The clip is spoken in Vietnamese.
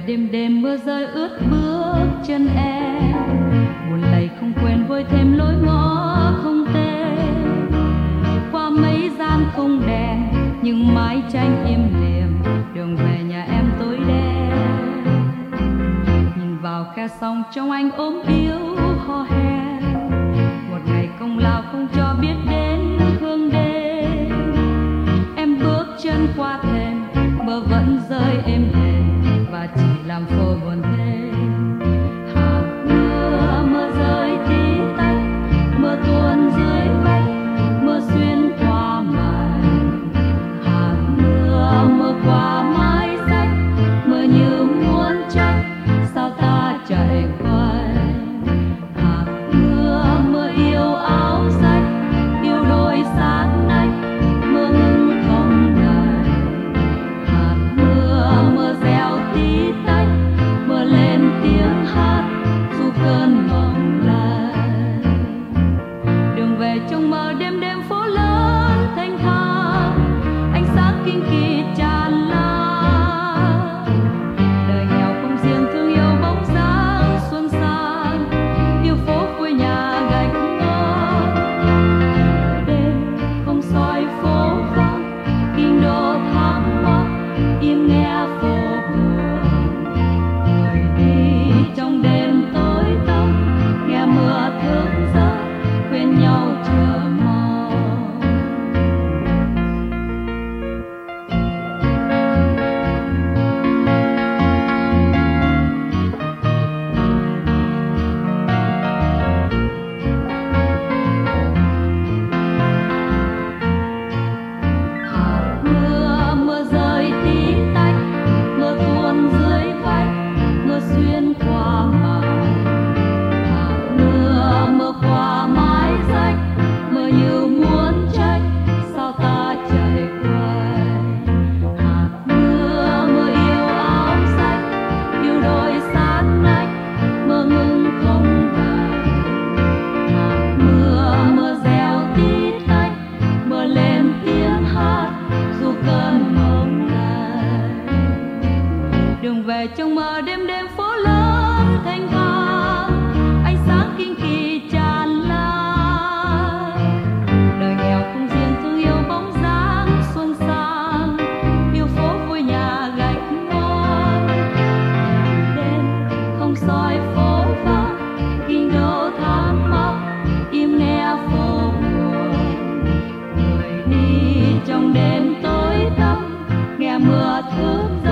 đêm đêm mưa rơi ướt bước chân em, buồn lầy không quên vơi thêm lối ngõ không tên. Qua mấy gian không đèn nhưng mái tranh im lìm, đường về nhà em tối đen. Nhìn vào khe sông trong anh ốm yếu hò hẹn, một ngày công lao không cho biết đến hương đêm. Em bước chân qua thềm, mưa vẫn rơi êm đềm và chỉ làm phôi buồn thêm. Hạt mưa mưa rơi tí tách, mưa tuôn dưới vách, mưa xuyên qua màn. Hạt mưa mưa qua mái rách, mưa như muốn trách sao ta chạy quay. Hạt mưa mưa yêu áo rách, yêu đôi sát nách, mưa ngừng không lời. Hạt mưa mưa reo tí tách, mưa lên tiếng hát dù cơn mộng lay. Đường về trong mơ đêm đêm phố lớn thanh thang, ánh sáng kinh kỳ tràn lan. Đời nghèo không riêng thương yêu bóng dáng xuân sang, yêu phố quê nhà gạch ngói. Đêm không soi phố vắng, kinh đô thắm mắc, im nghe phố buồn. Người đi trong đêm tối tăm, nghe mưa thức giấc, khuyên nhau chờ mong. Hạt mưa mưa rơi tí tách, mưa tuôn dưới vách, mưa xuyên qua màn. Hạt mưa mưa qua mái rách, mưa như muốn trách sao ta chạy quay. Hạt mưa mưa yêu áo rách, yêu đôi sát nách, mưa ngừng không lời. Hạt mưa mưa reo tí tách, mưa lên tiếng hát dù cơn mộng lay. Đường về trong mơ đêm đêm phố lớn thanh thang, ánh sáng kinh kỳ tràn lan. Đời nghèo không riêng thương yêu bóng dáng xuân sang, yêu phố vui nhà gạch ngói. Đêm không soi phố vắng, kinh đô thắm mắc, im nghe phố buồn. Người đi trong đêm tối tăm, nghe mưa thức giấc,